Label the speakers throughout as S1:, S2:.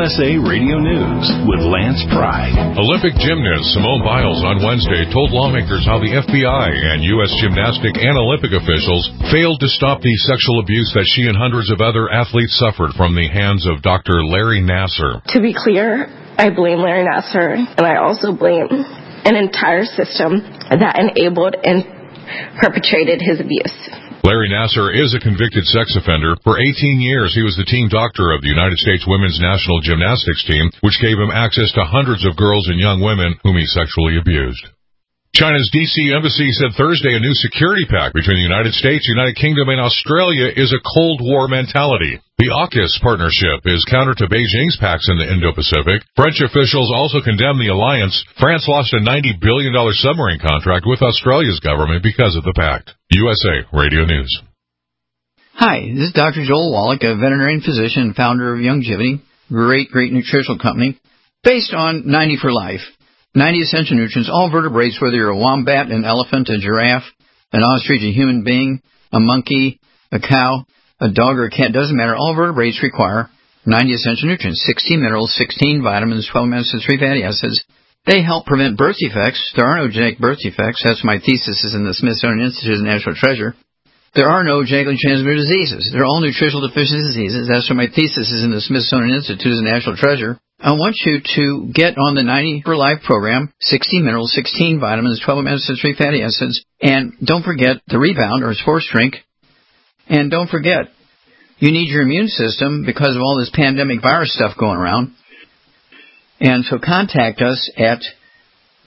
S1: USA Radio News with Lance Pride.
S2: Olympic gymnast Simone Biles on Wednesday told lawmakers how the FBI and U.S. gymnastic and Olympic officials failed to stop the sexual abuse that she and hundreds of other athletes suffered from the hands of Dr. Larry Nassar.
S3: To be clear, I blame Larry Nassar, and I also blame an entire system that enabled and perpetrated his abuse.
S2: Larry Nassar is a convicted sex offender. For 18 years, he was the team doctor of the United States women's national gymnastics team, which gave him access to hundreds of girls and young women whom he sexually abused. China's D.C. embassy said Thursday a new security pact between the United States, United Kingdom, and Australia is a Cold War mentality. The AUKUS partnership is counter to Beijing's pacts in the Indo-Pacific. French officials also condemned the alliance. France lost a $90 billion submarine contract with Australia's government because of the pact. USA Radio News.
S4: Hi, this is Dr. Joel Wallach, a veterinarian physician and founder of Youngevity, great nutritional company, based on 90 for Life. 90 essential nutrients, all vertebrates, whether you're a wombat, an elephant, a giraffe, an ostrich, a human being, a monkey, a cow, a dog, or a cat, doesn't matter. All vertebrates require 90 essential nutrients, 16 minerals, 16 vitamins, 12 amino acids, 3 fatty acids. They help prevent birth defects. There are no genetic birth defects. That's my thesis is in the Smithsonian Institute of Natural Treasure. There are no genetically transmitted diseases. They're all nutritional deficiency diseases. That's what my thesis is in the Smithsonian Institute of Natural Treasure. I want you to get on the 90 for Life program, 16 minerals, 16 vitamins, 12 amino acids, 3 fatty acids, and don't forget the Rebound or sports drink. And don't forget, you need your immune system because of all this pandemic virus stuff going around. And so contact us at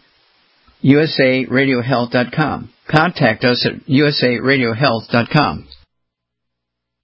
S4: usaradiohealth.com. Contact us at usaradiohealth.com.